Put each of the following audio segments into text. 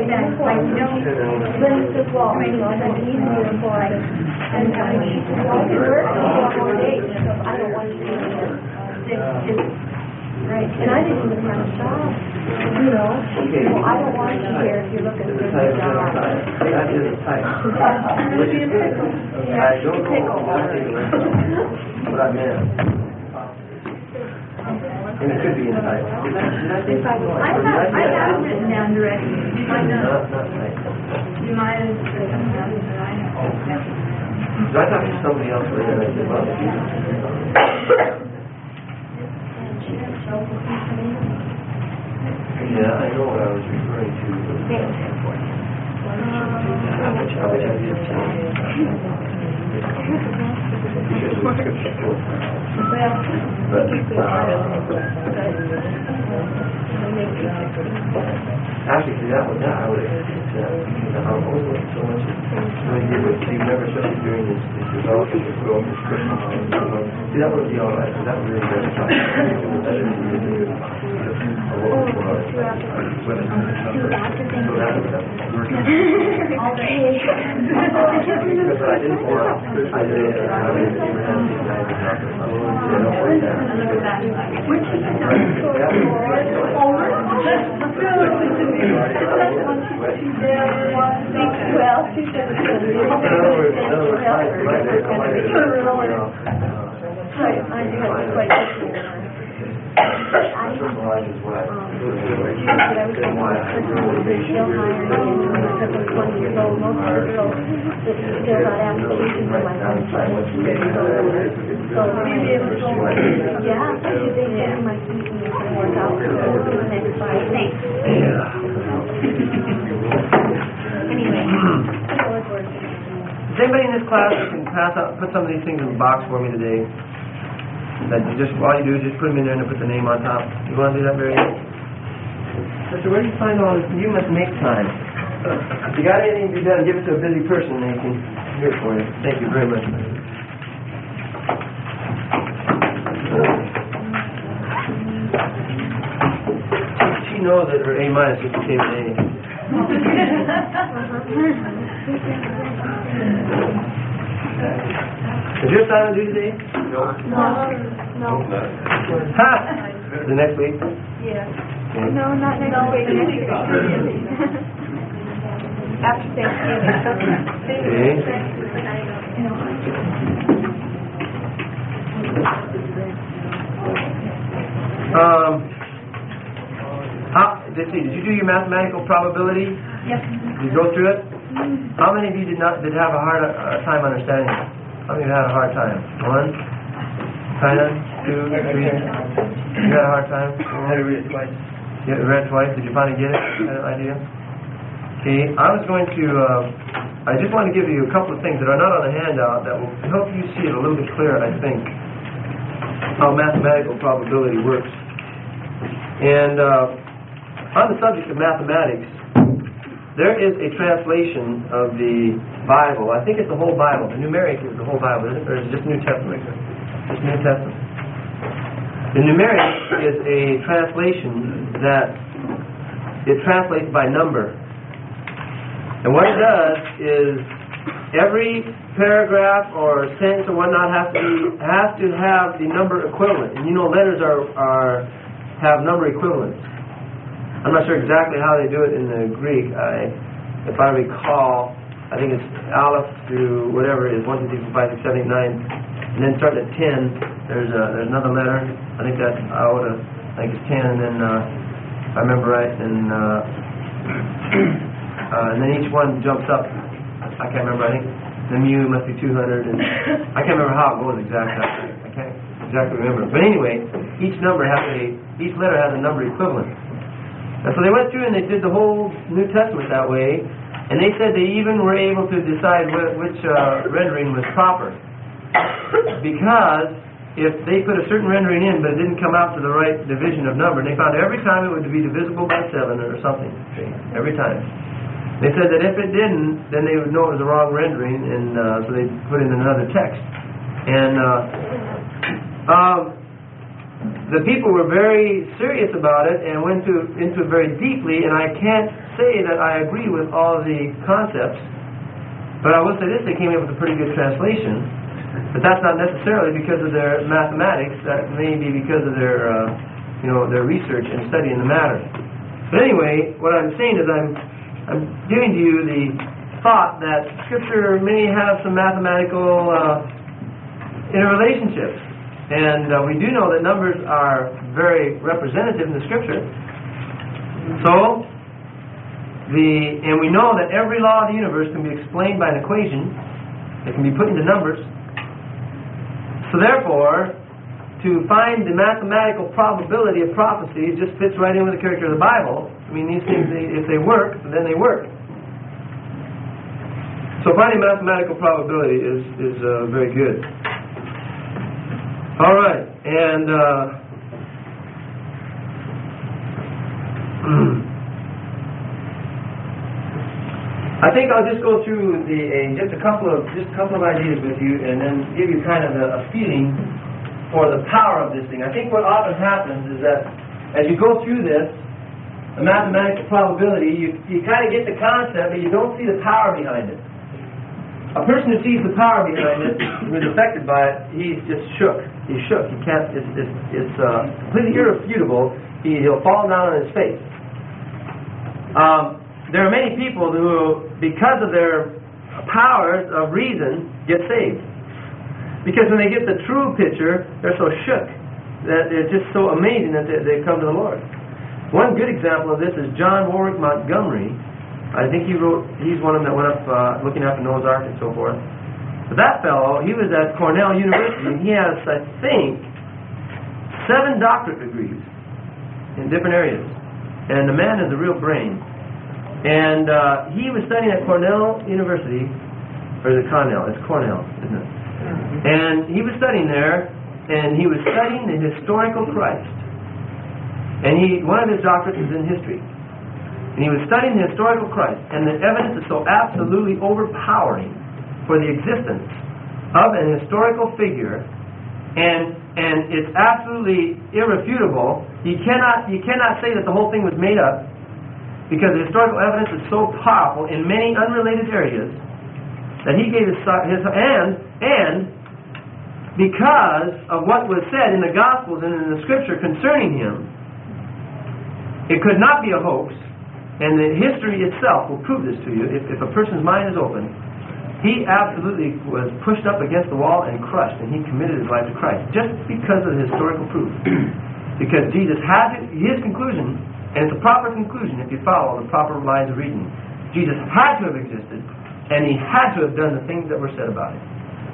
that, like, you know, Linda says, well, you know, I don't need you for it. And she said, well, I can work for 4 days. And I said, I don't want you to do it. Right. And I didn't even have a job. You know, she said, well, I don't want you here if you're looking for a job. That is a type. It would be a pickle. I don't know what I meant. And it could be in the title. I have it written down directly. You might not. You might have written down that I have. So I thought it was somebody else later. I said, well, yeah, I know what I was referring to. How much I did actually, that one, I would have so much. You remember, especially during this development of growth, this Christmas, see, that would be all right, because that would really be Well, she said Is anybody in this class that can put some of these things in the box for me today? That you just, all you do is just put them in there and put the name on top. You want to do that, Barry? So where do you find all this? You must make time. If you got anything to be done, give it to a busy person and they can do it for you. Thank you very much. She knows that her A- just became an A. Is your assignment due today? No. Ha! The next week? Yeah. Okay. No, not next week. After Thanksgiving. Let's see, did you do your mathematical probability? Yep. Did you go through it? How many of you did have a hard time understanding it? How many of you had a hard time? 1? Kind of? 2? 3? You had a hard time? I had to read it twice. You read it twice? Did you finally get it? Kind of idea? Okay, I just want to give you a couple of things that are not on the handout that will help you see it a little bit clearer, I think, how mathematical probability works. And on the subject of mathematics, there is a translation of the Bible. I think it's the whole Bible. The Numeric is the whole Bible, isn't it? Or is it just New Testament? Just New Testament. The Numeric is a translation that it translates by number. And what it does is every paragraph or sentence or whatnot has to have the number equivalent. And you know letters have number equivalents. I'm not sure exactly how they do it in the Greek. If I recall, I think it's Aleph through whatever it is, 1, 2, 3, 4, 5, 6, 7, 8, 9, and then starting at 10, there's another letter. I think that's Iota. I think it's 10, and then if I remember right, and then each one jumps up. I can't remember. I think the mu must be 200, and I can't remember how it goes exactly. I can't exactly remember. But anyway, each letter has a number equivalent. And so they went through and they did the whole New Testament that way, and they said they even were able to decide which rendering was proper. Because if they put a certain rendering in, but it didn't come out to the right division of number, they found every time it would be divisible by 7 or something. Every time. They said that if it didn't, then they would know it was the wrong rendering, and so they put in another text. And the people were very serious about it and went into it very deeply, and I can't say that I agree with all the concepts, but I will say this, they came up with a pretty good translation. But that's not necessarily because of their mathematics. That may be because of their, their research and study in the matter. But anyway, what I'm saying is I'm giving to you the thought that Scripture may have some mathematical interrelationships. And we do know that numbers are very representative in the Scripture. And we know that every law of the universe can be explained by an equation. It can be put into numbers. So therefore, to find the mathematical probability of prophecy just fits right in with the character of the Bible. I mean, these things, if they work, then they work. So finding mathematical probability is very good. All right, and I think I'll just go through just a couple of ideas with you, and then give you kind of a feeling for the power of this thing. I think what often happens is that as you go through this, the mathematical probability, you kind of get the concept, but you don't see the power behind it. A person who sees the power behind it, who is affected by it, he's just shook. He's shook. He can't. It's completely irrefutable. He'll fall down on his face. There are many people who, because of their powers of reason, get saved. Because when they get the true picture, they're so shook that it's just so amazing that they come to the Lord. One good example of this is John Warwick Montgomery. I think he's one of them that went up looking after Noah's Ark and so forth. But that fellow, he was at Cornell University, and he has, I think, 7 doctorate degrees in different areas. And the man is a real brain. And he was studying at Cornell University, or is it Cornell? It's Cornell, isn't it? And he was studying there, and he was studying the historical Christ. And one of his doctorates is in history. And he was studying the historical Christ, and the evidence is so absolutely overpowering for the existence of an historical figure, and it's absolutely irrefutable. You cannot say that the whole thing was made up, because the historical evidence is so powerful in many unrelated areas that he gave his and because of what was said in the Gospels and in the Scripture concerning him, it could not be a hoax, and the history itself will prove this to you. If a person's mind is open, he absolutely was pushed up against the wall and crushed, and he committed his life to Christ just because of the historical proof. Because Jesus had his conclusion. And it's a proper conclusion if you follow the proper lines of reasoning. Jesus had to have existed, and he had to have done the things that were said about him.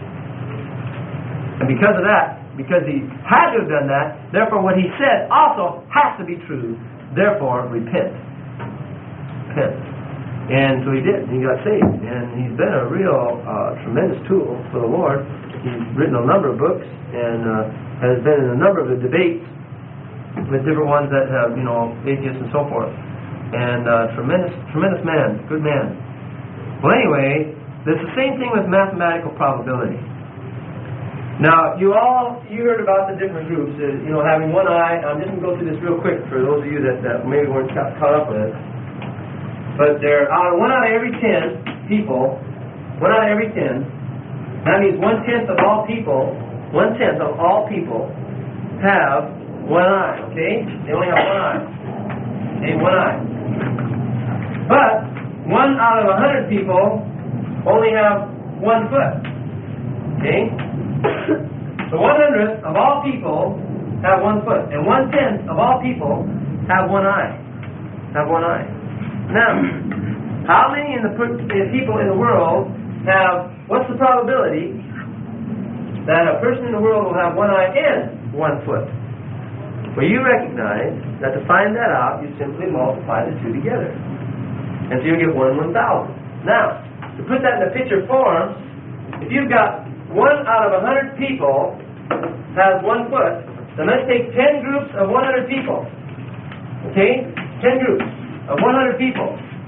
And because of that, because he had to have done that, therefore what he said also has to be true. Therefore, repent. Repent. And so he did. He got saved. And he's been a real tremendous tool for the Lord. He's written a number of books and has been in a number of the debates with different ones that have, atheists and so forth. And tremendous man, good man. Well, anyway, there's the same thing with mathematical probability. Now, you heard about the different groups, having one eye. I'm just going to go through this real quick for those of you that maybe weren't caught up with it. But there are 1 out of every 10 people, 1 out of every 10, that means 1/10 of all people, 1/10 of all people have 1 eye, okay? They only have 1 eye. Okay, 1 eye. But 1 out of 100 people only have 1 foot. Okay? So 1/100th of all people have 1 foot. And 1/10 of all people have 1 eye. Have 1 eye. Now, how many people in the world have, what's the probability that a person in the world will have 1 eye and 1 foot? Well, you recognize that to find that out, you simply multiply the 2 together. And so you get 1 in 1,000. Now, to put that in a picture form, if you've got 1 out of 100 people has 1 foot, then let's take 10 groups of 100 people. Okay? 10 groups of 100 people.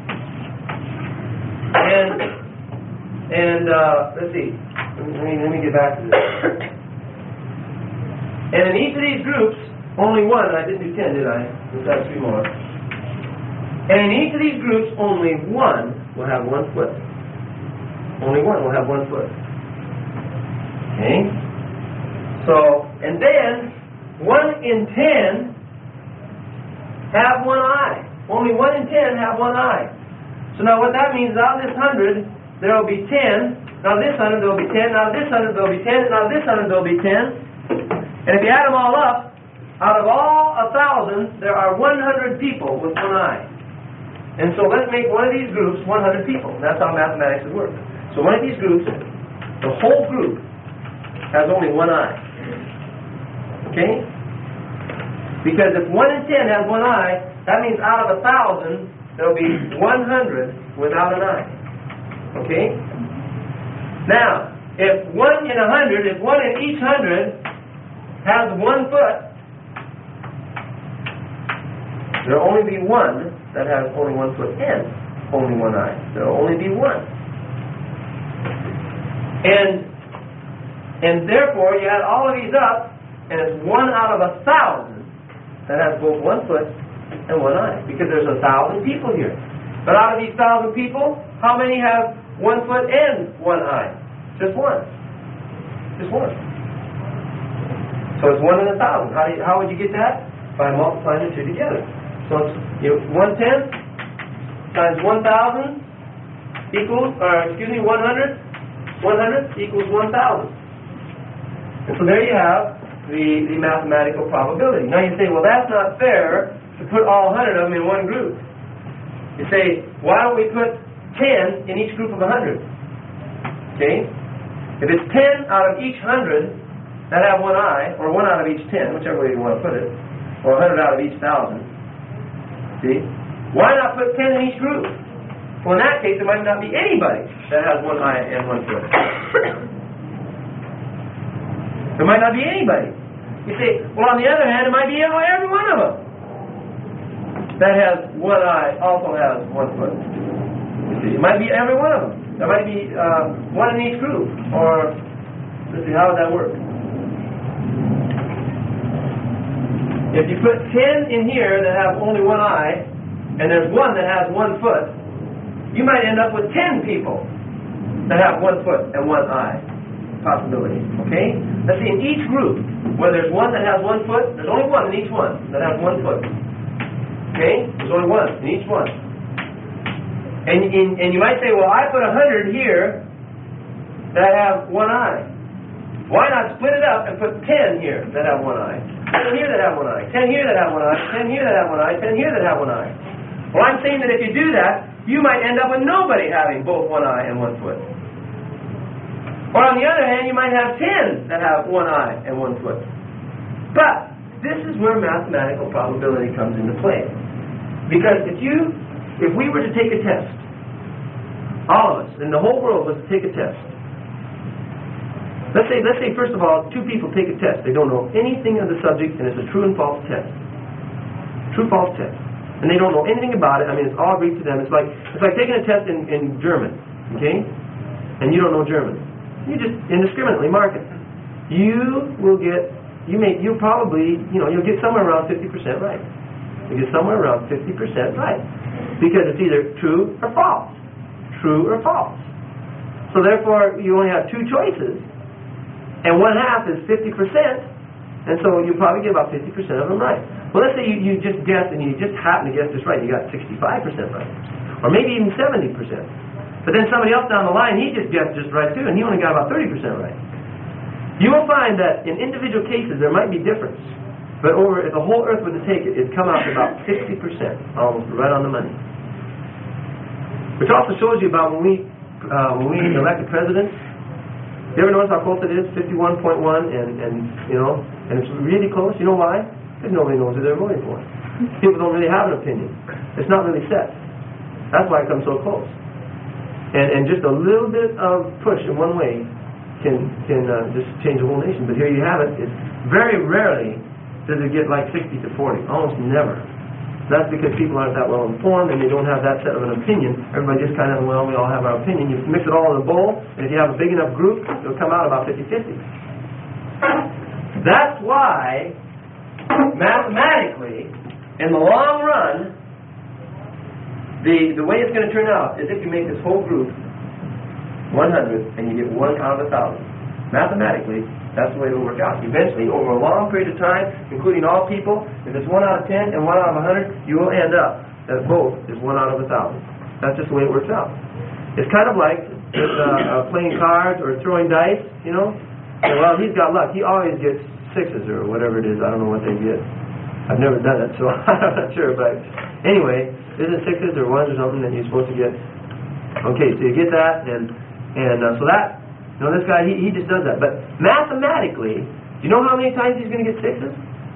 And let's see. Let me get back to this. And in each of these groups, only one, I didn't do 10, did I? Let's add 3 more. And in each of these groups, only one will have 1 foot. Only one will have 1 foot. Okay? So, and then, 1 in 10 have 1 eye. Only 1 in 10 have 1 eye. So now what that means is out of this 100, there will be 10. Now this 100, there will be 10. Now this 100, there will be 10. Now this 100, there will be 10. And if you add them all up, out of all 1,000, there are 100 people with 1 eye. And so let's make one of these groups 100 people. That's how mathematics would work. So one of these groups, the whole group, has only 1 eye. Okay? Because if 1 in 10 has 1 eye, that means out of 1,000, there will be 100 without an eye. Okay? Now, if 1 in 100, if 1 in each 100 has 1 foot, there will only be 1 that has only 1 foot and only 1 eye. There will only be 1. And therefore, you add all of these up, and it's 1 out of 1,000 that has both 1 foot and 1 eye. Because there's 1,000 people here. But out of these 1,000 people, how many have 1 foot and 1 eye? Just 1. Just 1. So it's 1 in 1,000. How would you get that? By multiplying the two together. So it's 1/10 times 1,000 equals, 100. 100 equals 1,000. And so there you have the mathematical probability. Now you say, well, that's not fair to put all 100 of them in one group. You say, why don't we put 10 in each group of 100? Okay? If it's 10 out of each 100 that have 1 eye, or 1 out of each 10, whichever way you want to put it, or 100 out of each 1,000, see? Why not put 10 in each group? Well, in that case, there might not be anybody that has 1 eye and 1 foot. There might not be anybody. You say, well, on the other hand, it might be every one of them that has 1 eye also has 1 foot. You see, it might be every one of them. There might be 1 in each group. Or, let's see, how would that work? If you put 10 in here that have only 1 eye, and there's 1 that has 1 foot, you might end up with 10 people that have 1 foot and 1 eye. Possibility. Okay? Let's see, in each group, where there's 1 that has 1 foot, there's only 1 in each one that has 1 foot. Okay? There's only 1 in each one. And you might say, well, I put 100 here that have 1 eye. Why not split it up and put 10 here that have 1 eye? 10 here that have 1 eye. 10 here that have 1 eye. 10 here that have 1 eye. 10 here that have 1 eye. Well, I'm saying that if you do that, you might end up with nobody having both 1 eye and 1 foot. Or on the other hand, you might have 10 that have 1 eye and 1 foot. But this is where mathematical probability comes into play. Because if we were to take a test, all of us, and the whole world was to take a test. Let's say first of all, 2 people take a test. They don't know anything of the subject, and it's a true and false test. True-false test. And they don't know anything about it. I mean, it's all agreed to them. It's like taking a test in German, okay? And you don't know German. You just indiscriminately mark it. You'll get somewhere around 50% right. You get somewhere around 50% right. Because it's either true or false. True or false. So therefore, you only have 2 choices. And 1/2 is 50%. And so you probably get about 50% of them right. Well, let's say you just guessed and you just happen to guess this right. You got 65% right. Or maybe even 70%. But then somebody else down the line, he just guessed just right too, and he only got about 30% right. You will find that in individual cases there might be difference. But if the whole earth were to take it, it'd come out to about 60%, almost right on the money. Which also shows you about when we elect a president. You ever notice how close it is? 51.1, and it's really close. You know why? Because nobody knows who they're voting for. People don't really have an opinion. It's not really set. That's why it comes so close. And just a little bit of push in one way can just change the whole nation. But here you have it. It's very rarely does it get like 60 to 40. Almost never. That's because people aren't that well informed and they don't have that set of an opinion. Everybody just kind of, well, we all have our opinion. You mix it all in a bowl, and if you have a big enough group, it'll come out about 50-50. That's why mathematically, in the long run, the way it's going to turn out is if you make this whole group 100 and you get 1 out of 1,000. Mathematically, that's the way it'll work out. Eventually, over a long period of time, including all people, if it's 1 out of 10 and 1 out of 100, you will end up that both is 1 out of 1,000. That's just the way it works out. It's kind of like playing cards or throwing dice, you know. Well, he's got luck. He always gets 6s or whatever it is. I don't know what they get. I've never done it, so I'm not sure. But anyway, isn't 6s or 1s or something that you're supposed to get? Okay, so you get that, and so that, you know, this guy, he just does that. But mathematically, do you know how many times he's going to get 6s?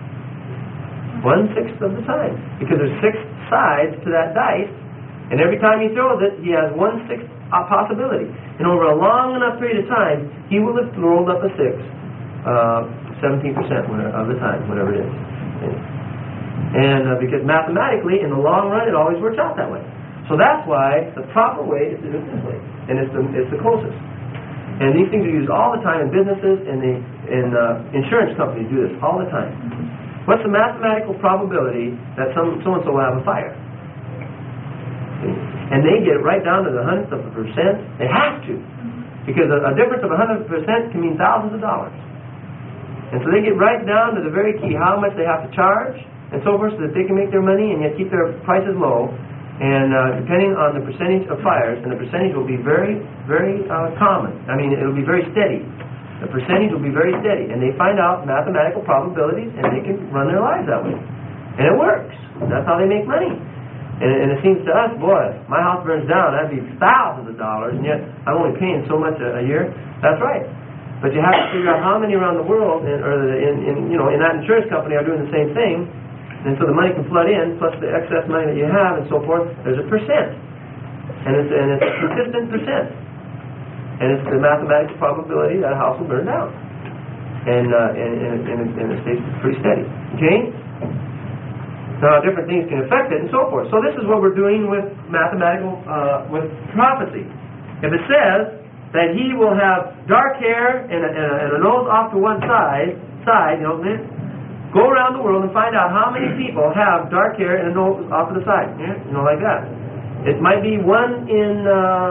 1/6 of the time. Because there's 6 sides to that dice, and every time he throws it, he has 1/6 possibility. And over a long enough period of time, he will have rolled up a 6, 17% of the time, whatever it is. And because mathematically, in the long run, it always works out that way. So that's why the proper way is to do it this way, and it's the closest. And these things are used all the time in businesses, and insurance companies do this all the time. What's the mathematical probability that so-and-so will have a fire? See? And they get it right down to the 100th of a percent. They have to, because a difference of 100% can mean thousands of dollars. And so they get right down to the very key, how much they have to charge, and so forth, so that they can make their money and yet keep their prices low. And depending on the percentage of fires, and the percentage will be very, very common. I mean, it will be very steady. The percentage will be very steady. And they find out mathematical probabilities, and they can run their lives that way. And it works. That's how they make money. And it seems to us, boy, my house burns down, that'd be thousands of dollars, and yet I'm only paying so much a year. That's right. But you have to figure out how many around the world, in that insurance company are doing the same thing. And so the money can flood in, plus the excess money that you have, and so forth. There's a percent, and it's a consistent percent, and it's the mathematical probability that a house will burn down, and it stays pretty steady. Okay. Now different things can affect it, and so forth. So this is what we're doing with mathematical with prophecy. If it says that he will have dark hair and a nose off to one side, you know. Go around the world and find out how many people have dark hair and a nose off to the side. Yeah? You know, like that. It might be one in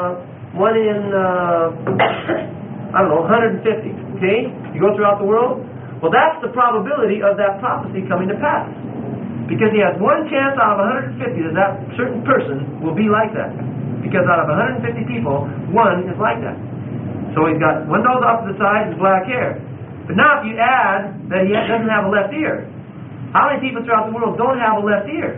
150. Okay? You go throughout the world. Well, that's the probability of that prophecy coming to pass. Because he has one chance out of 150 that that certain person will be like that. Because out of 150 people, one is like that. So he's got one nose off to the side and black hair. But now if you add that he doesn't have a left ear, how many people throughout the world don't have a left ear?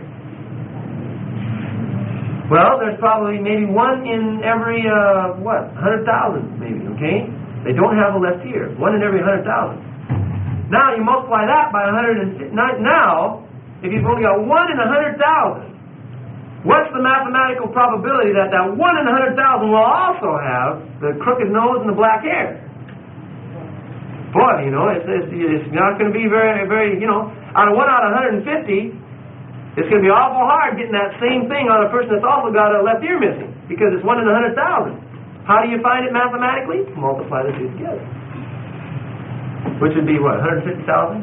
Well, there's probably maybe one in every, 100,000 maybe, okay? They don't have a left ear. One in every 100,000. Now you multiply that by 150. Now, if you've only got one in 100,000, what's the mathematical probability that 1 in 100,000 will also have the crooked nose and the black hair? Boy, you know, it's not going to be very, very, you know, out of 150, it's going to be awful hard getting that same thing on a person that's also got a left ear missing, because it's 1 in 100,000. How do you find it mathematically? Multiply the two together. Which would be what, 150,000?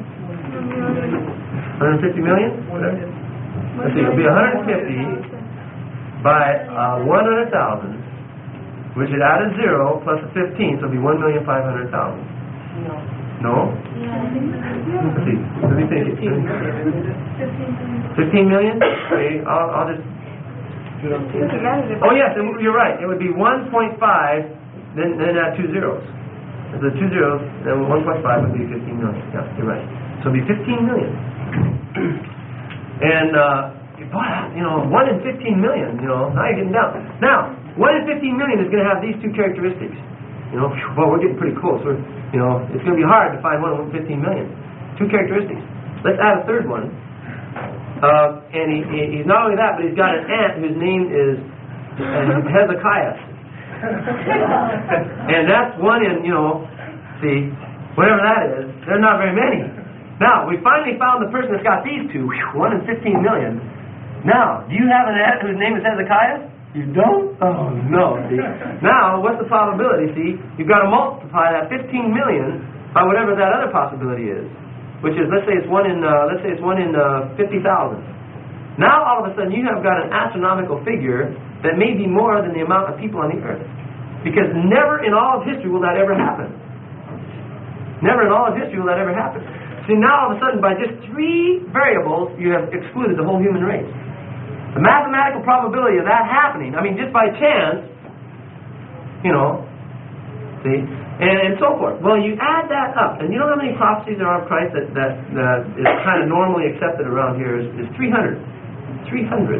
150 million? Whatever. Let's see, it would be 150 by 100,000, which would add a 0 plus a 15, so it would be 1,500,000. No? Let's see. Let me think. 15 million? Okay, I'll just... Oh yes, you're right. It would be 1.5, then add 2 zeros. If the 2 zeros, then 1.5 would be 15 million. Yeah, you're right. So it would be 15 million. And, you know, 1 in 15 million, you know, now you're getting down. Now, 1 in 15 million is going to have these two characteristics. You know, well, we're getting pretty close. It's going to be hard to find 1 in 15 million. Two characteristics. Let's add a third one. And he's not only that, but he's got an aunt whose name is Hezekiah. And that's 1 in, you know, see, whatever that is. There's not very many. Now, we finally found the person that's got these two. 1 in 15 million. Now, do you have an aunt whose name is Hezekiah? You don't? Oh, no. See? Now, what's the probability? See, you've got to multiply that 15 million by whatever that other possibility is. which is, let's say it's 1 in 50,000. Now all of a sudden you have got an astronomical figure that may be more than the amount of people on the earth. Because never in all of history will that ever happen. Never in all of history will that ever happen. See, now all of a sudden by just 3 variables you have excluded the whole human race. The mathematical probability of that happening, I mean just by chance, you know, see, and so forth. Well, you add that up, and you know how many prophecies there are of Christ that is kind of normally accepted around here is 300. 300,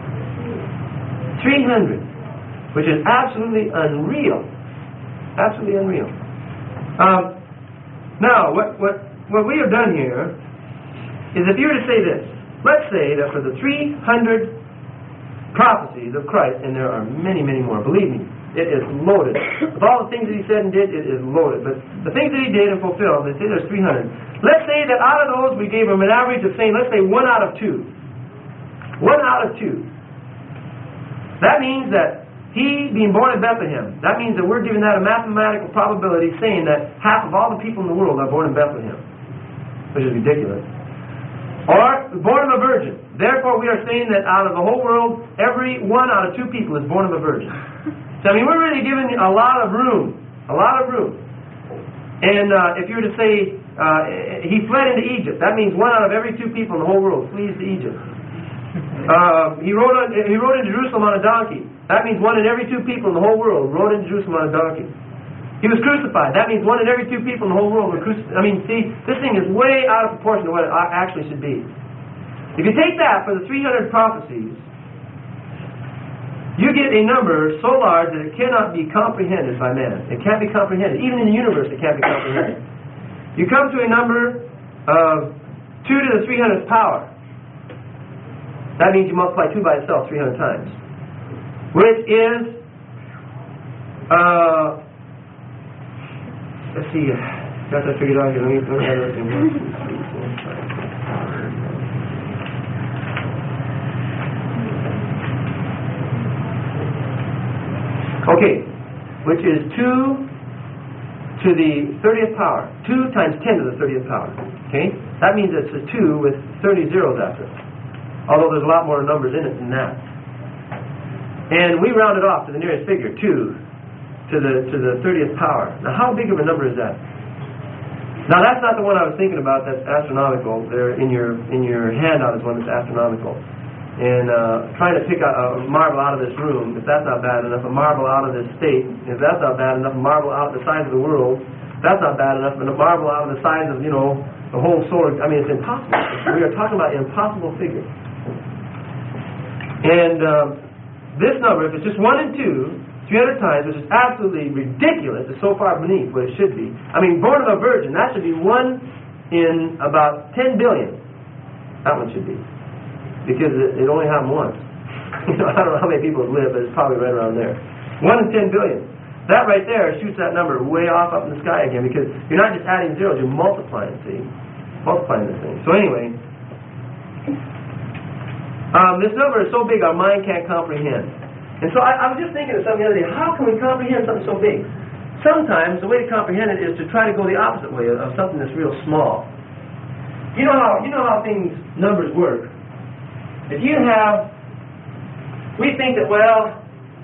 which is absolutely unreal. Absolutely unreal. Now, what we have done here is, if you were to say this, let's say that for the 300 prophecies of Christ, and there are many, many more, believe me, it is loaded. With all the things that he said and did, it is loaded. But the things that he did and fulfilled, they say there's 300. Let's say that out of those we gave him an average of saying, let's say 1 out of 2. 1 out of 2. That means that he being born in Bethlehem, that means that we're giving that a mathematical probability saying that half of all the people in the world are born in Bethlehem, which is ridiculous. Or born of a virgin. Therefore we are saying that out of the whole world, every 1 out of 2 people is born of a virgin. So I mean, we're really giving a lot of room. A lot of room. And if you were to say he fled into Egypt, that means 1 out of every 2 people in the whole world flees to Egypt. He rode in Jerusalem on a donkey. That means 1 in every 2 people in the whole world rode in Jerusalem on a donkey. He was crucified. That means 1 in every 2 people in the whole world were crucified. I mean, see, this thing is way out of proportion to what it actually should be. If you take that for the 300 prophecies, you get a number so large that it cannot be comprehended by man. It can't be comprehended. Even in the universe, it can't be comprehended. You come to a number of 2 to the 300th power. That means you multiply 2 by itself 300 times. Which is, let's see, got that figured out here. Let me add that in 1, 2, 3, 4, 5. Okay, which is 2 to the 30th power. 2 times 10 to the 30th power. Okay? That means it's a 2 with 30 zeros after it. Although there's a lot more numbers in it than that. And we round it off to the nearest figure, 2 to the 30th power. Now how big of a number is that? Now that's not the one I was thinking about that's astronomical. There in your handout is one that's astronomical. And trying to pick a marble out of this room, if that's not bad enough, a marble out of this state, if that's not bad enough, a marble out of the size of the world, that's not bad enough, and a marble out of the size of, you know, the whole solar, I mean, it's impossible. We are talking about an impossible figure. And this number, if it's just 1 and 2, 300 times, which is absolutely ridiculous, is so far beneath what it should be. I mean, born of a virgin, that should be 1 in about 10 billion. That one should be. Because it only happened once. You know, I don't know how many people have lived, but it's probably right around there. 1 in 10 billion. That right there shoots that number way off up in the sky again, because you're not just adding zeros, you're multiplying, see? Multiplying this thing. So anyway, this number is so big our mind can't comprehend. And so I was just thinking of something the other day. How can we comprehend something so big? Sometimes the way to comprehend it is to try to go the opposite way of something that's real small. You know how things, numbers work. If you have, we think that, well,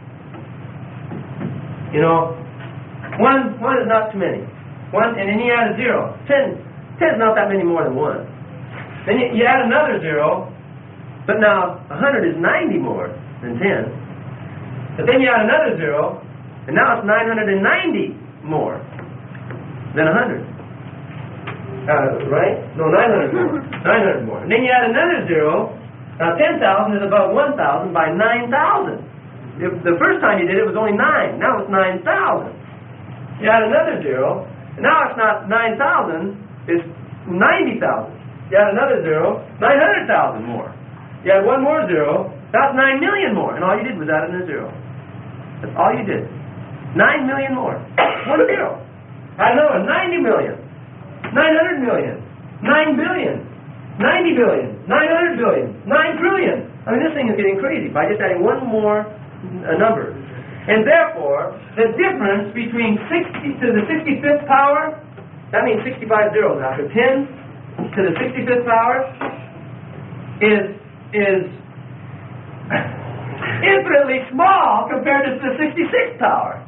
you know, one is not too many. 1, and then you add a 0. 10 is not that many more than 1. Then you add another 0, but now 100 is 90 more than 10. But then you add another 0, and now it's 990 more than 100. Right? No, 900 more. 900 more. And then you add another 0. Now 10,000 is about 1,000 by 9,000. The first time you did it was only 9. Now it's 9,000. You add another 0, and now it's not 9,000, it's 90,000. You add another 0, 900,000 more. You add one more 0, that's 9 million more. And all you did was add in a 0. That's all you did. 9 million more. 1 0. Add another 90 million. 900 million. 9 billion. 90 billion, 900 billion, 9 trillion. I mean, this thing is getting crazy by just adding one more number. And therefore, the difference between 60 to the 65th power, that means 65 zeros after 10 to the 65th power is infinitely small compared to the 66th power.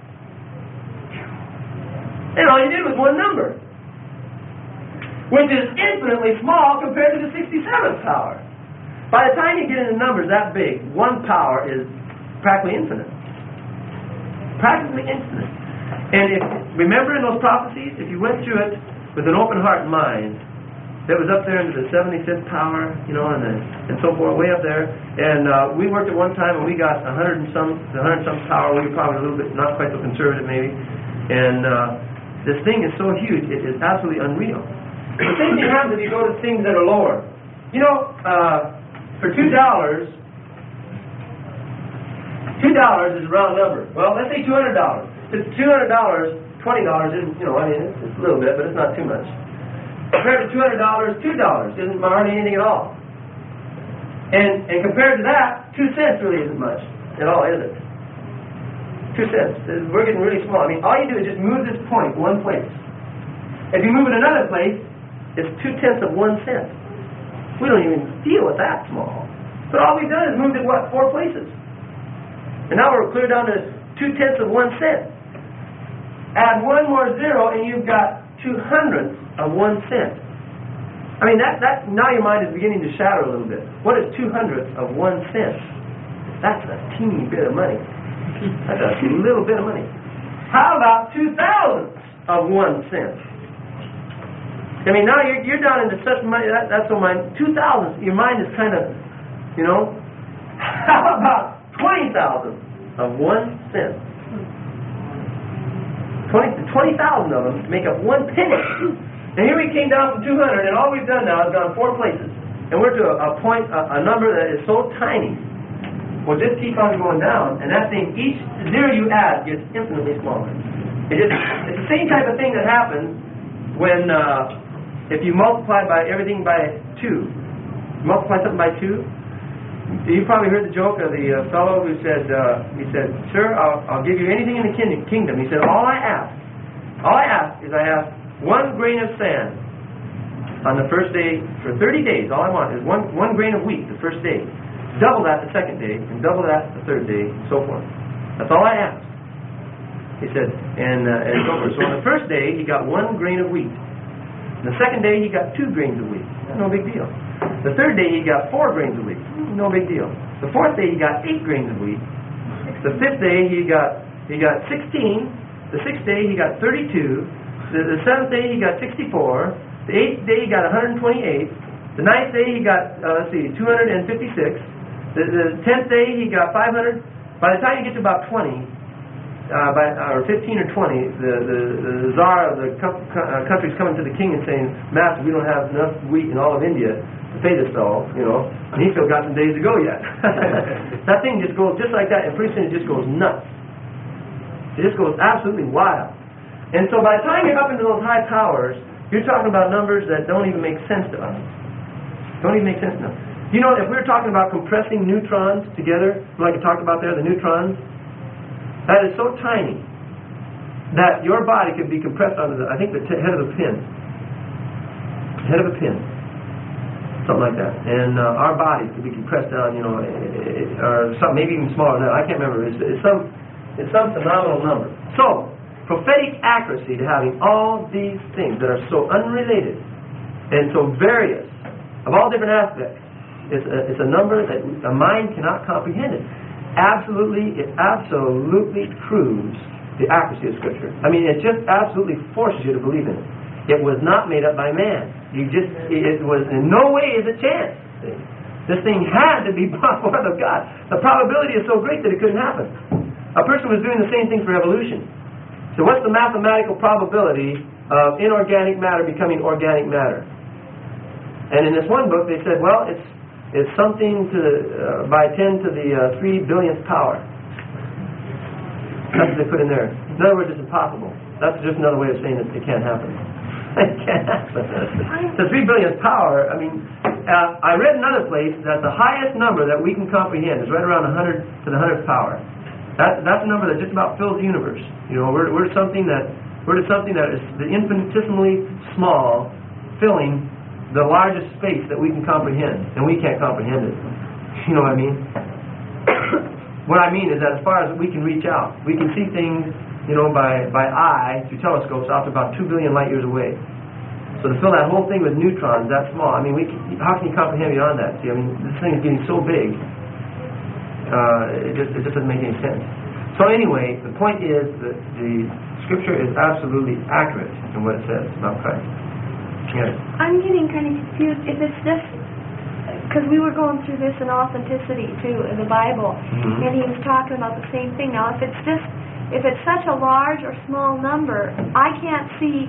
And all you did was one number, which is infinitely small compared to the 67th power. By the time you get into numbers that big, one power is practically infinite. Practically infinite. And if, remember in those prophecies, if you went through it with an open heart and mind, that was up there into the 75th power, and so forth, way up there. And we worked at one time and we got 100 and some power. We were probably a little bit not quite so conservative maybe. And this thing is so huge, it is absolutely unreal. The same thing happens if you go to things that are lower. For $2 is a round number. Well, let's say $200. If $200, $20 isn't, it's a little bit, but it's not too much. Compared to $200, $2 isn't hardly anything at all. And compared to that, 2 cents really isn't much at all, is it? 2 cents. We're getting really small. All you do is just move this point one place. If you move it another place, it's 0.2 of 1 cent. We don't even deal with that small. But all we've done is moved it, 4 places. And now we're clear down to 0.2 of 1 cent. Add one more zero and you've got 2/100 of 1 cent. That now your mind is beginning to shatter a little bit. What is 2/100 of 1 cent? That's a teeny bit of money. That's a little bit of money. How about 2,000 of 1 cent? Now you're down into such money. That's so mind. 2,000. Your mind is kind of, How about 20,000 of 1 cent? 20,000 of them make up 1 penny. And here we came down from 200, and all we've done now is gone 4 places. And we're to a number that is so tiny. We'll just keep on going down, and that thing, each zero you add gets infinitely smaller. It's the same type of thing that happens when, if you multiply everything by 2. You multiply something by 2. You probably heard the joke of the fellow who said, "Sir, I'll give you anything in the kingdom." He said, all I ask is I ask 1 grain of sand on the first day for 30 days. All I want is one grain of wheat the first day. Double that the second day, and double that the third day, and so forth. That's all I ask. He said, and so forth. So on the first day, he got 1 grain of wheat. The second day, he got 2 grains of wheat. No big deal. The third day, he got 4 grains of wheat. No big deal. The fourth day, he got 8 grains of wheat. The fifth day, he got 16. The sixth day, he got 32. The seventh day, he got 64. The eighth day, he got 128. The ninth day, he got 256. The 10th day, he got 500. By the time you get to about 20, or 15 or 20, the czar of the country's coming to the king and saying, "Master, we don't have enough wheat in all of India to pay this fellow, and he still got some days to go yet." That thing just goes just like that, and pretty soon it just goes nuts. It just goes absolutely wild. And so by the time you're up into those high powers, you're talking about numbers that don't even make sense to us. Don't even make sense to us. If we were talking about compressing neutrons together, like I talked about there, the neutrons, that is so tiny that your body could be compressed onto the head of a pin. Head of a pin. Something like that. And our bodies could be compressed down, or something, maybe even smaller than that. I can't remember. It's some phenomenal number. So, prophetic accuracy to having all these things that are so unrelated and so various, of all different aspects, it's a number that a mind cannot comprehend it. It absolutely proves the accuracy of Scripture. It just absolutely forces you to believe in it. It was not made up by man. It was in no way is a chance. This thing had to be brought forth of God. The probability is so great that it couldn't happen. A person was doing the same thing for evolution. So what's the mathematical probability of inorganic matter becoming organic matter? And in this one book they said, well, it's something by 10 to the 3 billionth power. That's what they put in there. In other words, it's impossible. That's just another way of saying that it can't happen. It can't happen. The 3 billionth power, I read another place that the highest number that we can comprehend is right around 100 to the 100th power. That's a number that just about fills the universe. We're to something that is the infinitesimally small, filling the largest space that we can comprehend, and we can't comprehend it. You know what I mean? What I mean is that as far as we can reach out, we can see things, you know, by eye through telescopes out to about 2 billion light years away. So to fill that whole thing with neutrons that small, I mean, how can you comprehend beyond that? See, I mean, this thing is getting so big, it just doesn't make any sense. So anyway, the point is that the Scripture is absolutely accurate in what it says about Christ. Yes. I'm getting kind of confused if it's just because we were going through this in authenticity too in the Bible, and he was talking about the same thing. Now, if it's such a large or small number, I can't see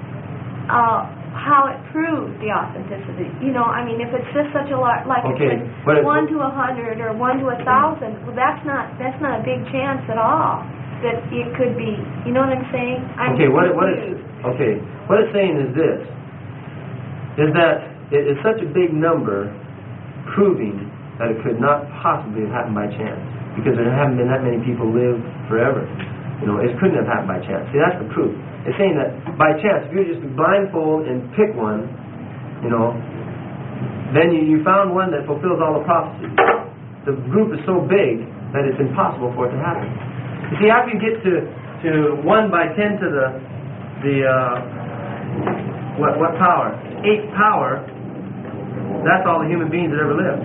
how it proves the authenticity. You know, I mean, if it's just such a large, like okay. if it's 1 to 100 or 1 to 1,000, well, that's not a big chance at all that it could be. You know what I'm saying? What it's saying is this: is that it is such a big number, proving that it could not possibly have happened by chance, because there haven't been that many people live forever. You know, it couldn't have happened by chance. See, that's the proof. It's saying that by chance, if you just blindfold and pick one, you know, then you found one that fulfills all the prophecies. The group is so big that it's impossible for it to happen. You see, after you get to 1 by 10 to what power? 8th power. That's all the human beings that ever lived.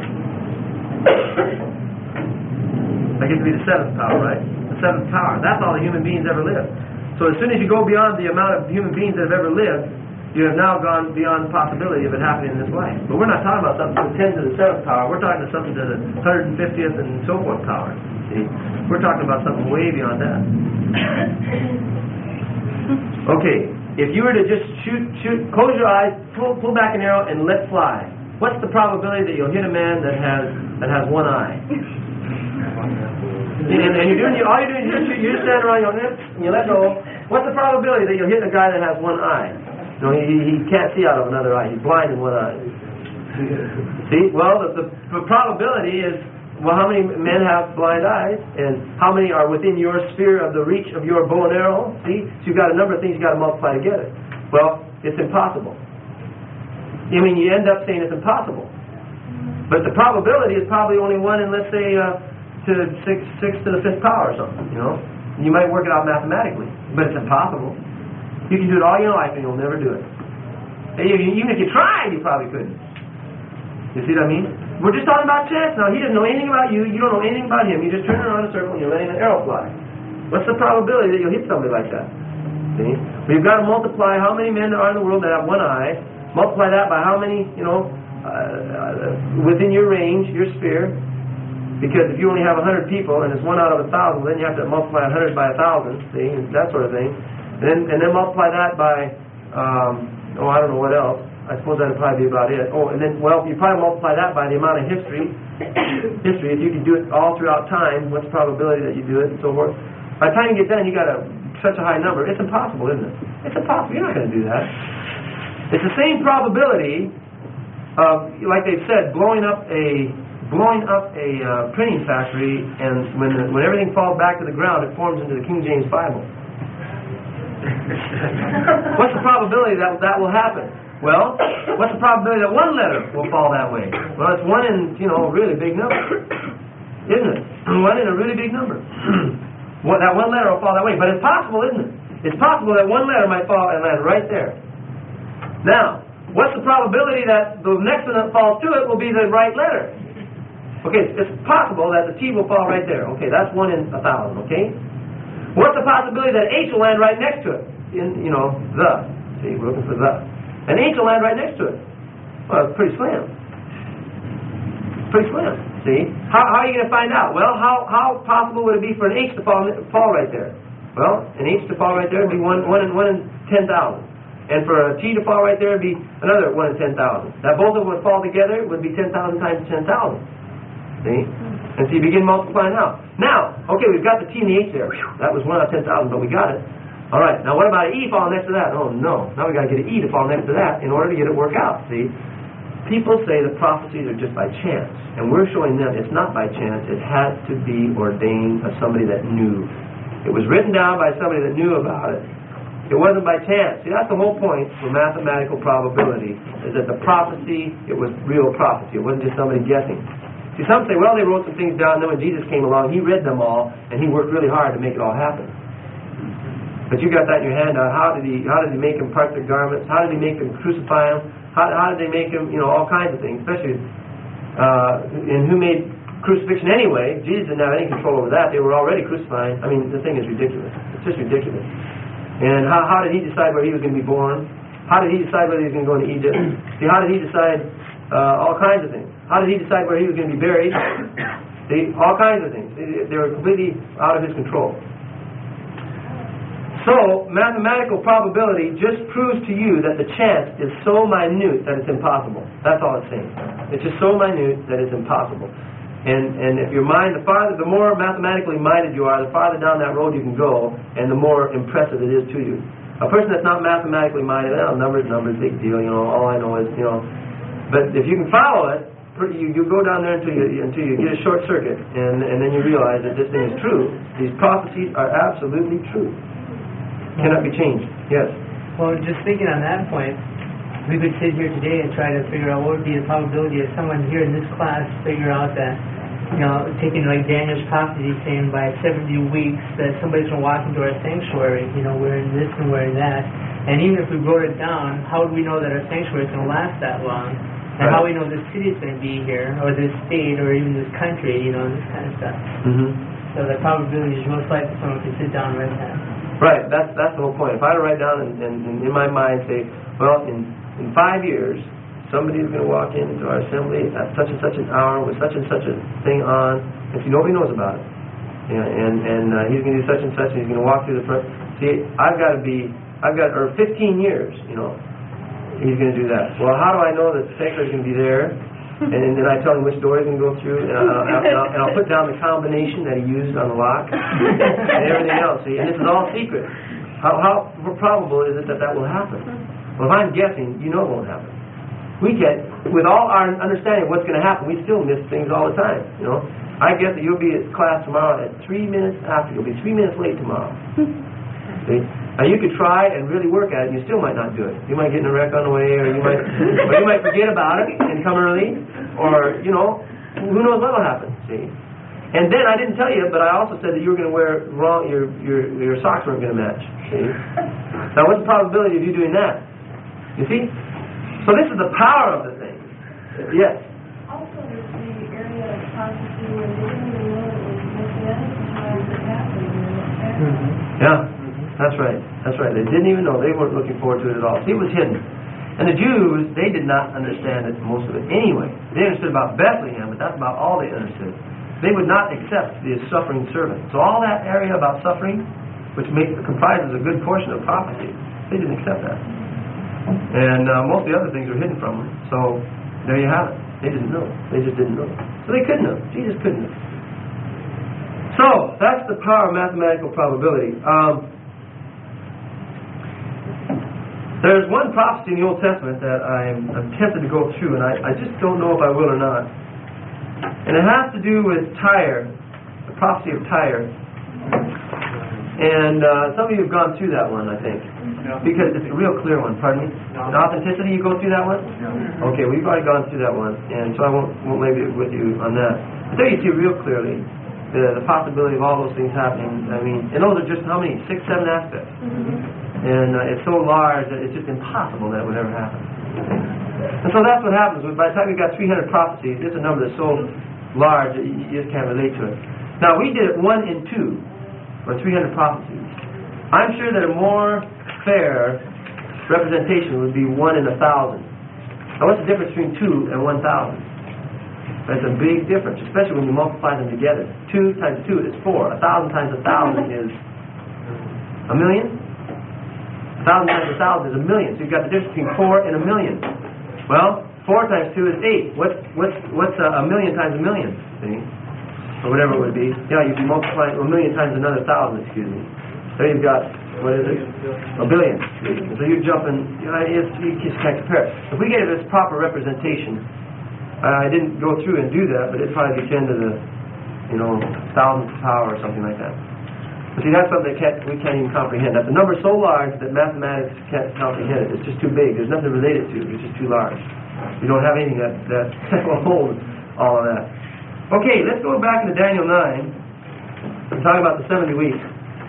That gets to be the 7th power, right? The 7th power. That's all the human beings ever lived. So as soon as you go beyond the amount of human beings that have ever lived, you have now gone beyond the possibility of it happening in this life. But we're not talking about something to the 10 to the 7th power. We're talking to something to the 150th and so forth power. See? We're talking about something way beyond that. Okay, if you were to just shoot, close your eyes, pull back an arrow, and let fly. What's the probability that you'll hit a man that has one eye? And all you're doing is you just stand around your hips and you let go. What's the probability that you'll hit a guy that has one eye? You know, he can't see out of another eye. He's blind in one eye. See? Well, the probability is, well, how many men have blind eyes, and how many are within your sphere of the reach of your bow and arrow? See? So you've got a number of things you've got to multiply together. Well, it's impossible. I mean, you end up saying it's impossible. But the probability is probably only 1 in, let's say, to 6 to the 5th power or something, you know? You might work it out mathematically, but it's impossible. You can do it all your life and you'll never do it. Even if you tried, you probably couldn't. You see what I mean? We're just talking about chance now. He doesn't know anything about you. You don't know anything about him. You just turn around in a circle and you're letting an arrow fly. What's the probability that you'll hit somebody like that? See? We've got to multiply how many men there are in the world that have one eye. Multiply that by how many, you know, within your range, your sphere. Because if you only have 100 people and it's 1 out of 1,000, then you have to multiply 100 by 1,000, see, that sort of thing. And then multiply that by, I don't know what else. I suppose that would probably be about it. Oh, and then, well, you probably multiply that by the amount of history. If you can do it all throughout time, what's the probability that you do it and so forth. By the time you get done, you got such a high number. It's impossible, isn't it? It's impossible. You're not going to do that. It's the same probability of, like they've said, blowing up a printing factory, and when everything falls back to the ground, it forms into the King James Bible. What's the probability that will happen? Well, what's the probability that one letter will fall that way? Well, it's 1 in, a really big number, isn't it? 1 in a really big number. That one letter will fall that way, but it's possible, isn't it? It's possible that one letter might fall and land right there. Now, what's the probability that the next one that falls to it will be the right letter? Okay, it's possible that the T will fall right there. Okay, that's 1 in 1,000, okay? What's the possibility that H will land right next to it? The. See, we're looking for the. And H will land right next to it. Well, it's pretty slim. Pretty slim, see? How are you going to find out? Well, how possible would it be for an H to fall right there? Well, an H to fall right there would be 1 in 10,000. And for a T to fall right there would be another 1 in 10,000. That both of them would fall together would be 10,000 times 10,000. See? And so you begin multiplying out. Now, okay, we've got the T and the H there. Whew, that was 1 out of 10,000, but we got it. All right, now what about an E falling next to that? Oh, no. Now we've got to get an E to fall next to that in order to get it work out, see? People say the prophecies are just by chance. And we're showing them it's not by chance. It had to be ordained of somebody that knew. It was written down by somebody that knew about it. It wasn't by chance. See, that's the whole point for mathematical probability, is that the prophecy, it was real prophecy. It wasn't just somebody guessing. See, some say, well, they wrote some things down, and then when Jesus came along, he read them all, and he worked really hard to make it all happen. But you got that in your handout. How did he make them part their garments? How did he make them crucify them? How did they make them, all kinds of things, especially, and who made crucifixion anyway? Jesus didn't have any control over that. They were already crucifying. I mean, the thing is ridiculous. It's just ridiculous. And how did he decide where he was going to be born? How did he decide whether he was going to go into Egypt? See, how did he decide all kinds of things? How did he decide where he was going to be buried? See, all kinds of things. They were completely out of his control. So, mathematical probability just proves to you that the chance is so minute that it's impossible. That's all it's saying. It's just so minute that it's impossible. And if your mind, the more mathematically minded you are, the farther down that road you can go, and the more impressive it is to you. A person that's not mathematically minded, numbers, big deal, all I know is, But if you can follow it, you go down there until you get a short circuit, and then you realize that this thing is true. These prophecies are absolutely true. Cannot be changed. Yes? Well, just thinking on that point, we could sit here today and try to figure out what would be the probability of someone here in this class figure out that, taking like Daniel's prophecy saying by 70 weeks that somebody's going to walk into our sanctuary, wearing this and wearing that. And even if we wrote it down, how would we know that our sanctuary is going to last that long? And how we know this city is going to be here, or this state, or even this country, and this kind of stuff. Mm-hmm. So the probability is most likely someone can sit down and write that. Right, that's the whole point. If I were to write down and in my mind say, well, in 5 years, somebody is going to walk into our assembly at such and such an hour with such and such a thing on, and see, nobody knows about it. And he's going to do such and such, and he's going to walk through the front. See, or 15 years, he's going to do that. Well, how do I know that the sanctuary is going to be there? And then I tell him which door he's going to go through, and I'll put down the combination that he used on the lock, and everything else. See, and this is all secret. How probable is it that will happen? Well, if I'm guessing, it won't happen. With all our understanding of what's going to happen, we still miss things all the time. I guess that you'll be at class tomorrow at 3 minutes after. You'll be 3 minutes late tomorrow. See? Now you could try and really work at it, and you still might not do it. You might get in a wreck on the way, or you might forget about it and come early, or who knows what will happen. See, and then I didn't tell you, but I also said that you were going to wear wrong. Your socks weren't going to match. See, now what's the probability of you doing that? You see, so this is the power of the thing. Yes. Also, there's the area of prophecy where they didn't even know it was messianic until it happened. Yeah. That's right. They didn't even know. They weren't looking forward to it at all. See, it was hidden. And the Jews, they did not understand it, most of it anyway. They understood about Bethlehem, but that's about all they understood. They would not accept the suffering servant. So all that area about suffering, which comprises a good portion of prophecy, they didn't accept that. And most of the other things were hidden from them. So there you have it. They didn't know. They just didn't know. So they couldn't know. Jesus couldn't know. So that's the power of mathematical probability. There's one prophecy in the Old Testament that I'm tempted to go through, and I just don't know if I will or not. And it has to do with Tyre, the prophecy of Tyre. And some of you have gone through that one, I think. No. Because it's a real clear one. Pardon me? No. The authenticity, you go through that one? No. Okay, we've already gone through that one, and so I won't labor it with you on that. But there you see real clearly the possibility of all those things happening. I mean, and those are just how many? 6, 7 aspects. Mm-hmm. And it's so large that it's just impossible that it would ever happen. And so that's what happens. By the time you've got 300 prophecies, it's a number that's so large that you just can't relate to it. Now, we did it 1 and 2 for 300 prophecies. I'm sure that a more fair representation would be 1 in 1,000. Now, what's the difference between 2 and 1,000? That's a big difference, especially when you multiply them together. 2 times 2 is 4. 1,000 times 1,000 is a million. 1,000 times 1,000 is a million. So you've got the difference between 4 and a million. Well, 4 times 2 is 8. What's a million times a million? See? Or whatever it would be. Yeah, you'd be multiplying a million times another 1,000, excuse me. There you've got, what is it? A billion. So you're jumping, you just can't compare. If we gave this proper representation, I didn't go through and do that, but it'd probably be 10 to the, 1,000th power or something like that. But see, that's something that we can't even comprehend. That's a number so large that mathematics can't comprehend it. It's just too big. There's nothing to relate it to. It's just too large. We don't have anything that will hold all of that. Okay, let's go back into Daniel 9 and talk about the 70 weeks.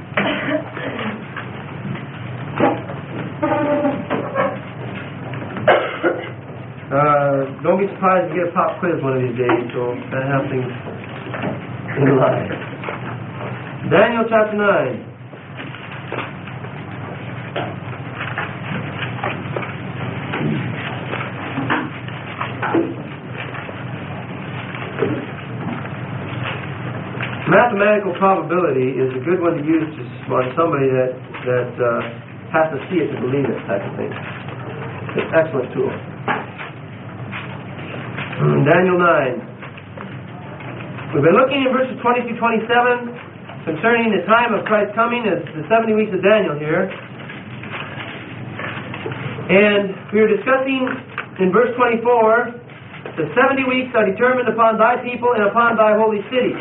Don't be surprised to get a pop quiz one of these days, so gotta have things in line. Daniel chapter 9. Mathematical probability is a good one to use on somebody that has to see it to believe it type of thing. It's an excellent tool. Daniel 9. We've been looking in verses 20 through 27 concerning the time of Christ's coming as the 70 weeks of Daniel here. And we were discussing in verse 24, the 70 weeks are determined upon thy people and upon thy holy city.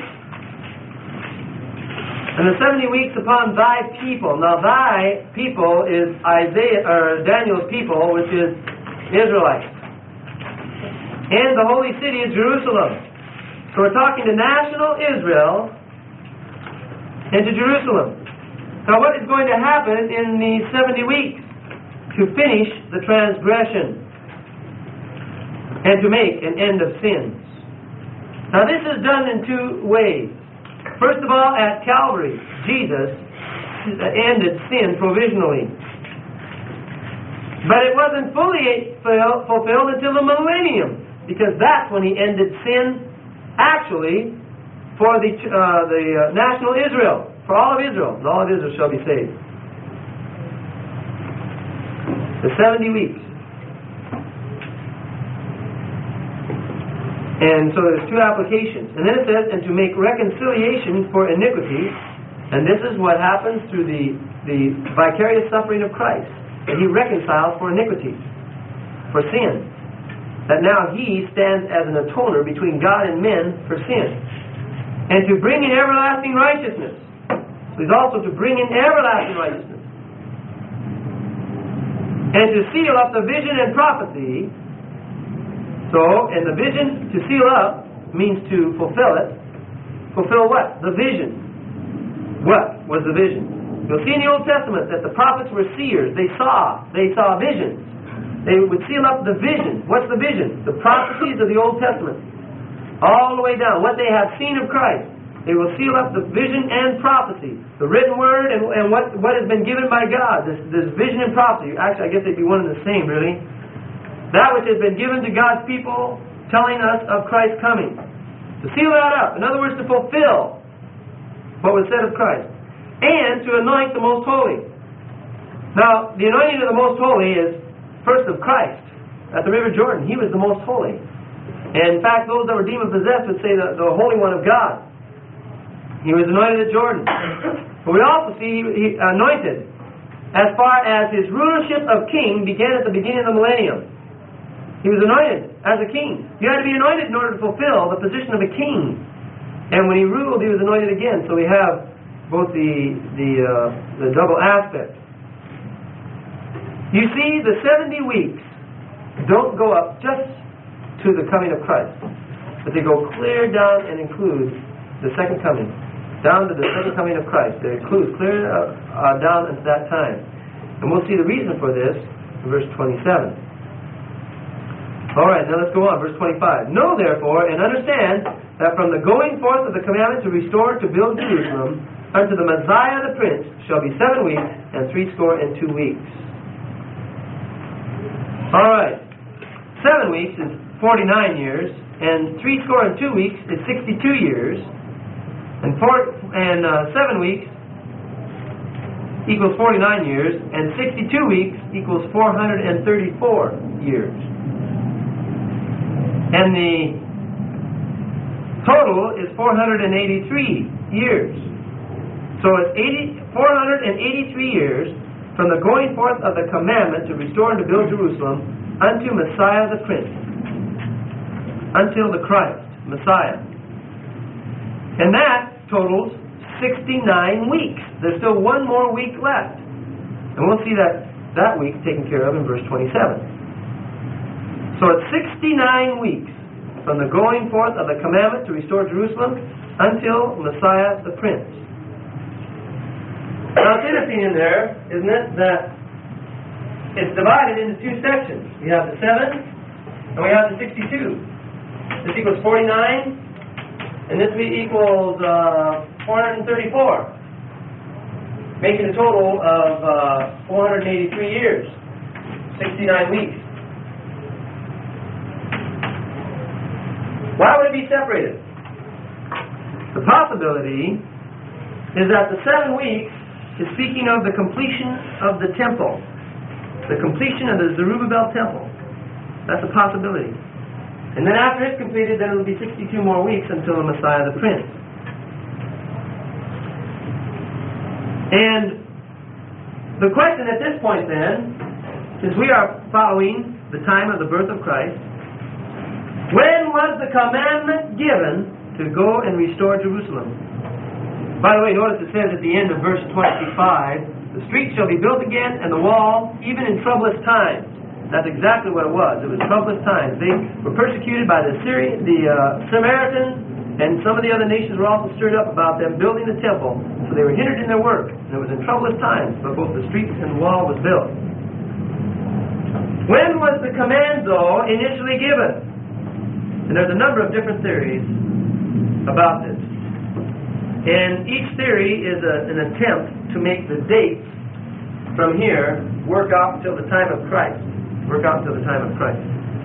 And the 70 weeks upon thy people. Now thy people is Daniel's people, which is Israelites. And the holy city is Jerusalem. So we're talking to national Israel and to Jerusalem. Now what is going to happen in these 70 weeks? To finish the transgression and to make an end of sins. Now this is done in two ways. First of all, at Calvary, Jesus ended sin provisionally. But it wasn't fully fulfilled until the millennium, because that's when He ended sin actually for the national Israel, for all of Israel, and all of Israel shall be saved. The 70 weeks. And so there's two applications. And then it says, and to make reconciliation for iniquity. And this is what happens through the vicarious suffering of Christ. That He reconciles for iniquity, for sin. That now He stands as an atoner between God and men for sin. And to bring in everlasting righteousness. So He's also to bring in everlasting righteousness. And to seal up the vision and prophecy. So, and the vision, to seal up, means to fulfill it. Fulfill what? The vision. What was the vision? You'll see in the Old Testament that the prophets were seers. They saw visions. They would seal up the vision. What's the vision? The prophecies of the Old Testament. All the way down. What they have seen of Christ. They will seal up the vision and prophecy. The written word and what has been given by God. This vision and prophecy. Actually, I guess they'd be one and the same, really. That which has been given to God's people, telling us of Christ's coming. To seal that up. In other words, to fulfill what was said of Christ. And to anoint the Most Holy. Now, the anointing of the Most Holy is first of Christ. At the River Jordan, He was the Most Holy. And in fact, those that were demon-possessed would say the Holy One of God. He was anointed at Jordan. But we also see He anointed as far as His rulership of king began at the beginning of the millennium. He was anointed as a king. You had to be anointed in order to fulfill the position of a king. And when He ruled, He was anointed again. So we have both the double aspect. You see, the 70 weeks don't go up just to the coming of Christ, but they go clear down and include the second coming, down to the second coming of Christ. They include clear down into that time. And we'll see the reason for this in verse 27. Alright, now let's go on. Verse 25. Know therefore and understand that from the going forth of the commandment to restore to build Jerusalem unto the Messiah the Prince shall be 7 weeks and 62 weeks. Alright. 7 weeks is 49 years and 62 weeks is 62 years and 7 weeks equals 49 years and 62 weeks equals 434 years. And the total is 483 years. So it's 483 years from the going forth of the commandment to restore and to build Jerusalem unto Messiah the Prince. Until the Christ, Messiah. And that totals 69 weeks. There's still one more week left. And we'll see that week taken care of in verse 27. So it's 69 weeks from the going forth of the commandment to restore Jerusalem until Messiah the Prince. Now it's interesting in there, isn't it, that it's divided into two sections. We have the 7 and we have the 62. This equals 49 and this equals 434. Making a total of 483 years, 69 weeks. Why would it be separated? The possibility is that the 7 weeks is speaking of the completion of the temple, the completion of the Zerubbabel temple. That's a possibility. And then after it's completed, then it will be 62 more weeks until the Messiah the Prince. And the question at this point then, since we are following the time of the birth of Christ, when was the commandment given to go and restore Jerusalem? By the way, notice it says at the end of verse 25, the street shall be built again and the wall, even in troublous times. That's exactly what it was. It was troublous times. They were persecuted by the Samaritans, and some of the other nations were also stirred up about them building the temple. So they were hindered in their work. And it was in troublous times, but both the street and the wall was built. When was the command, though, initially given? And there's a number of different theories about this. And each theory is an attempt to make the dates from here work out until the time of Christ. Work out until the time of Christ.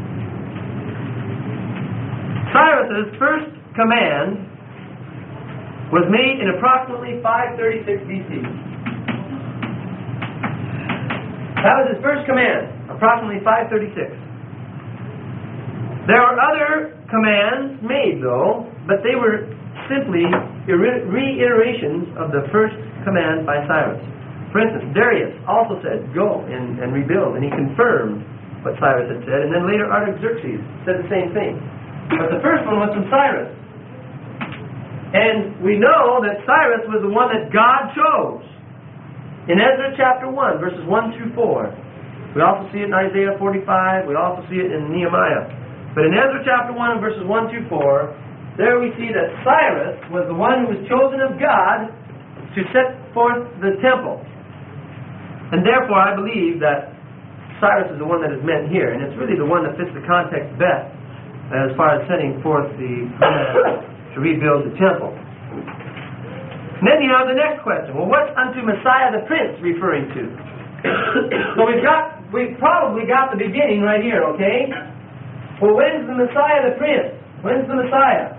Cyrus's first command was made in approximately 536 BC. That was his first command, approximately 536. There were other commands made, though, but they were simply reiterations of the first command by Cyrus. For instance, Darius also said, go and rebuild, and he confirmed what Cyrus had said, and then later Artaxerxes said the same thing. But the first one was from Cyrus. And we know that Cyrus was the one that God chose. In Ezra chapter 1, verses 1 through 4. We also see it in Isaiah 45. We also see it in Nehemiah. But in Ezra chapter 1, verses 1 through 4, there we see that Cyrus was the one who was chosen of God to set forth the temple. And therefore I believe that Cyrus is the one that is meant here. And it's really the one that fits the context best as far as setting forth the command to rebuild the temple. And then you have the next question. Well, what's unto Messiah the Prince referring to? So we've probably got the beginning right here, okay? Well, when's the Messiah the Prince? When's the Messiah?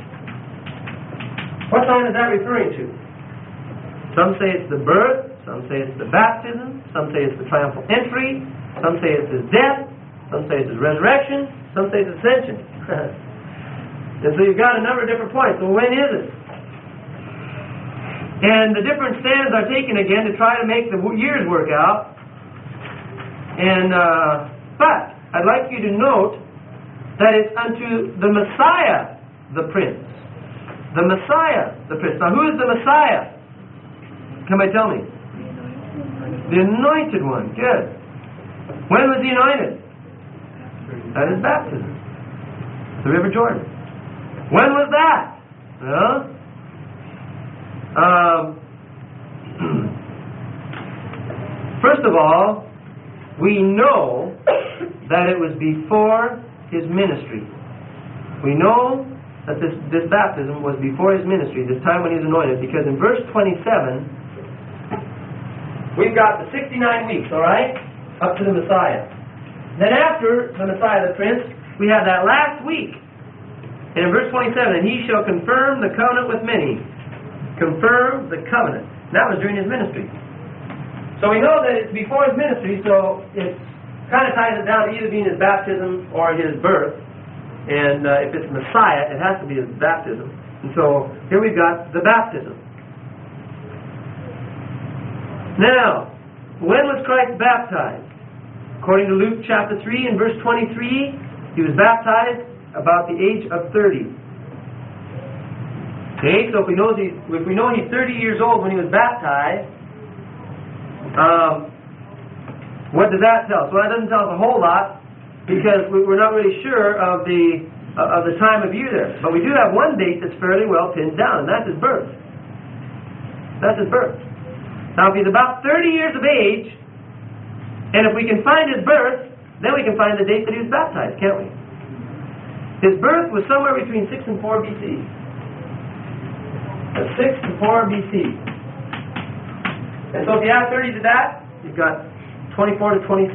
What time is that referring to? Some say it's the birth, some say it's the baptism, some say it's the triumphal entry, some say it's his death, some say it's his resurrection, some say it's ascension. And so you've got a number of different points. Well, when is it? And the different stands are taken again to try to make the years work out. And but I'd like you to note that it's unto the Messiah, the Prince. The Messiah, the Prince. Now, who is the Messiah? Somebody tell me. The Anointed One. Good. When was he anointed? At his baptism. The River Jordan. When was that? Well, first of all, we know that it was before his ministry. We know that this baptism was before his ministry, this time when he was anointed, because in verse 27, we've got the 69 weeks, all right, up to the Messiah. Then after the Messiah, the Prince, we have that last week. And in verse 27, and he shall confirm the covenant with many. Confirm the covenant. That was during his ministry. So we know that it's before his ministry, so it kind of ties it down to either being his baptism or his birth. And if it's Messiah, it has to be his baptism. And so here we've got the baptism. Now, when was Christ baptized? According to Luke chapter 3 and verse 23, he was baptized about the age of 30. Okay, so if we know he's 30 years old when he was baptized, what does that tell us? Well, that doesn't tell us a whole lot because we're not really sure of the time of year there. But we do have one date that's fairly well pinned down, and that's his birth. That's his birth. Now, if he's about 30 years of age, and if we can find his birth, then we can find the date that he was baptized, can't we? His birth was somewhere between 6 and 4 BC. 6 to 4 BC. And so if you add 30 to that, you've got 24 to 26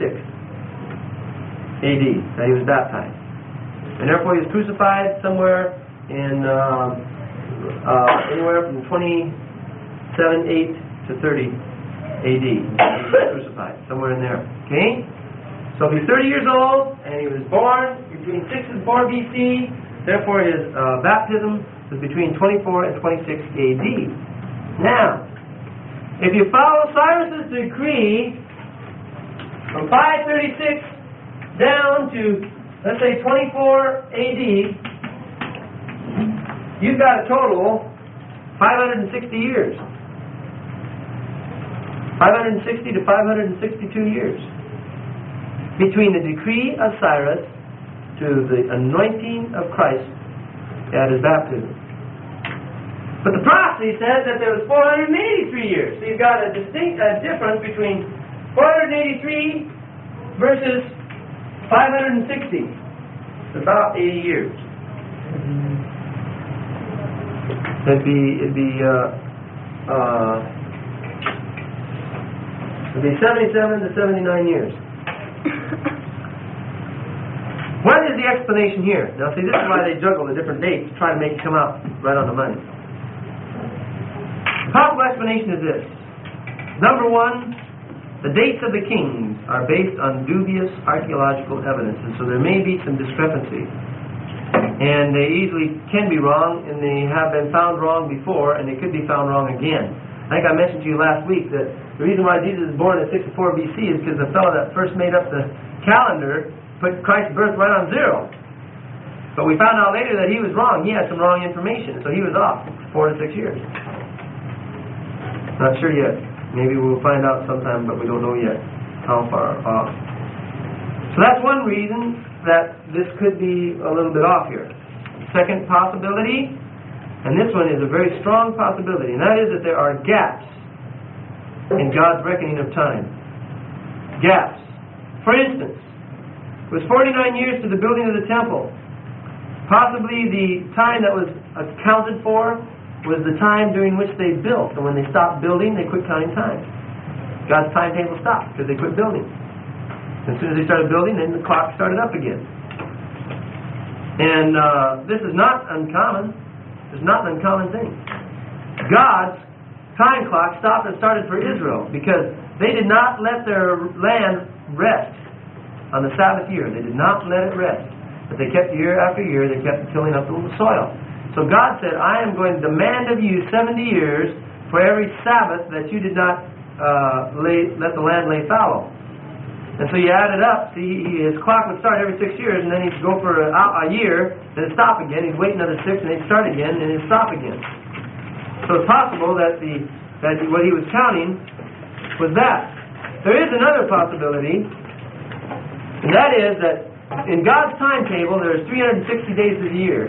AD that he was baptized. And therefore he was crucified somewhere in anywhere from 27, 8 to 30 AD. He was crucified, somewhere in there. Okay? So if he's 30 years old and he was born between 6 and 4 BC, therefore his baptism was between 24 and 26 AD. Now, if you follow Cyrus's decree from 536 down to, let's say, 24 AD, you've got a total 560 years. 560 to 562 years between the decree of Cyrus to the anointing of Christ at his baptism. But the prophecy says that there was 483 years. So you've got a distinct difference between 483 versus 560. It's about 80 years. It'd be 77 to 79 years. What is the explanation here? Now see, this is why they juggle the different dates to try to make it come out right on the money. The possible explanation is this. Number one, the dates of the kings are based on dubious archaeological evidence, and so there may be some discrepancy. And they easily can be wrong, and they have been found wrong before, and they could be found wrong again. I think I mentioned to you last week that the reason why Jesus is born at 64 BC is because the fellow that first made up the calendar put Christ's birth right on 0. But we found out later that he was wrong. He had some wrong information, so he was off 4 to 6 years. Not sure yet. Maybe we'll find out sometime, but we don't know yet how far off. So that's one reason that this could be a little bit off here. Second possibility, and this one is a very strong possibility, and that is that there are gaps in God's reckoning of time. Gaps. For instance, it was 49 years to the building of the temple. Possibly the time that was accounted for was the time during which they built. And when they stopped building, they quit counting time. God's timetable stopped because they quit building. As soon as they started building, then the clock started up again. And this is not uncommon. It's not an uncommon thing. God's time clock stopped and started for Israel because they did not let their land rest on the Sabbath year. They did not let it rest. But they kept year after year, they kept tilling up the soil. So God said, I am going to demand of you 70 years for every Sabbath that you did not let the land lay fallow. And so you add it up. See, his clock would start every 6 years, and then he'd go for a year, then it'd stop again. He'd wait another 6, and then he'd start again, and it'd stop again. So it's possible that what he was counting was that. There is another possibility, and that is that in God's timetable, there's 360 days of the year.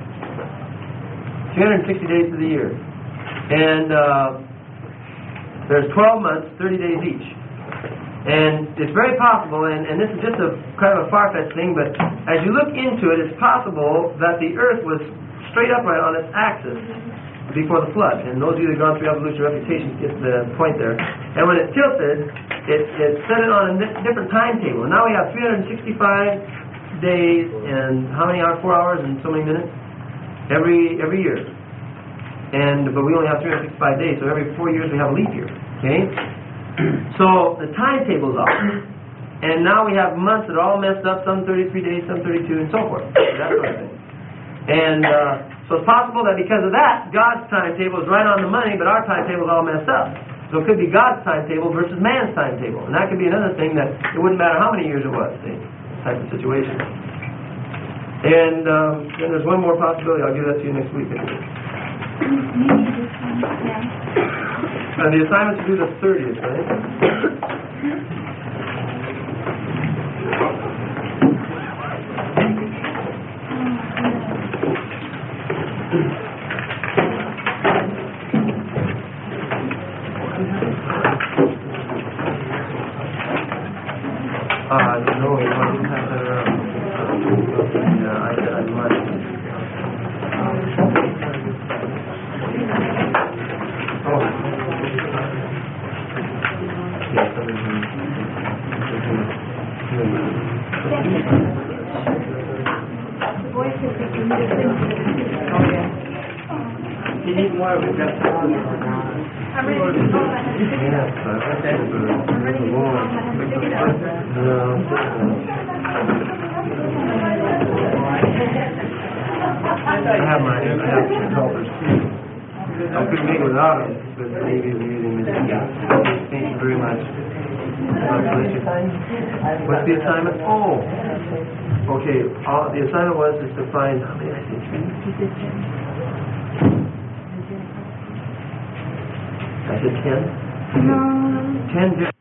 360 days of the year. And there's 12 months, 30 days each. And it's very possible, and this is just a kind of a far-fetched thing, but as you look into it, it's possible that the earth was straight upright on its axis before the flood. And those of you that have gone through evolution reputation get the point there. And when it tilted, it set it on a different timetable. And now we have 365 days and how many hours? 4 hours and so many minutes? Every year. But we only have 365 days, so every 4 years we have a leap year. Okay? So the timetable's off. And now we have months that are all messed up, some 33 days, some 32, and so forth. That sort of thing. And so it's possible that because of that, God's timetable is right on the money, but our timetable is all messed up. So it could be God's timetable versus man's timetable. And that could be another thing that it wouldn't matter how many years it was, see, type of situation. And then there's one more possibility. I'll give that to you next week. And the assignment's due the 30th, right? No, I didn't have that around. Yeah, I said I must. Oh. Yeah, You need more of a dress on or not? I'm ready to go. I have two helpers too. I couldn't make it without them, but maybe we're using this. Thank you very much. What's the assignment? Oh! Okay, the assignment was to find, how many I said? 3? I said 10? No. 10 different